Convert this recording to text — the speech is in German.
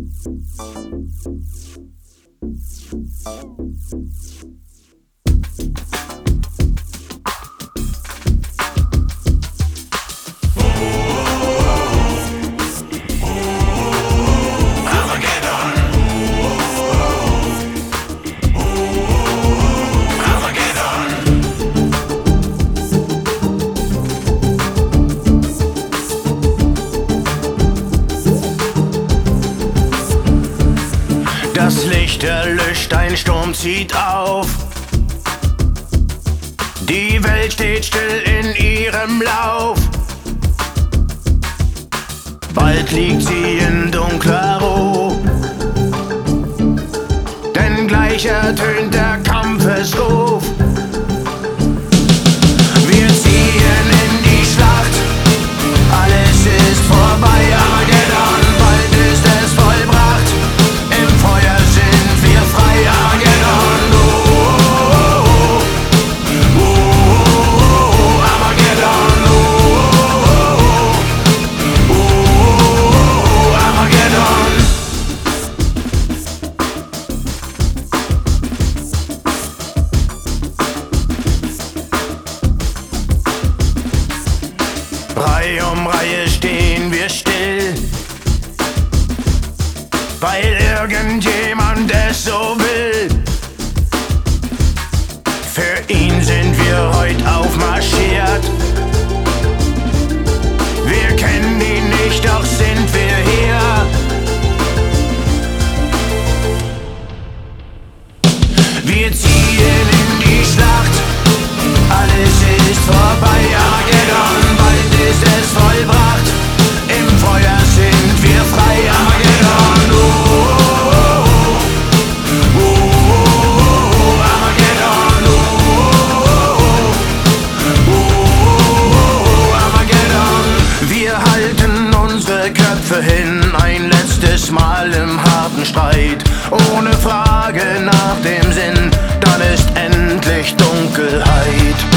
Das Licht erlischt, ein Sturm zieht auf. Die Welt steht still in ihrem Lauf. Bald liegt sie in dunkler Ruhe, denn gleich ertönt der Kampfesruf. Wir ziehen in die Schlacht, alles ist vorbei, Armageddon, bald ist es vollbracht. Im Feuer sind wir frei, Armageddon, Armageddon, Armageddon. Reihe um Reihe stehen wir still, weil irgendjemand es so will. Für ihn sind wir heute aufmarschiert. Wir kennen ihn nicht, doch sind wir hier. Wir ziehen in die Schlacht, alles ist vorbei, Armageddon, bald ist es vollbracht. Im Feuer sind wir frei, Armageddon, Armageddon, Armageddon. Wir halten unsere Köpfe hin, ein letztes Mal im harten Streit. Ohne Frage nach dem Sinn, dann ist endlich Dunkelheit.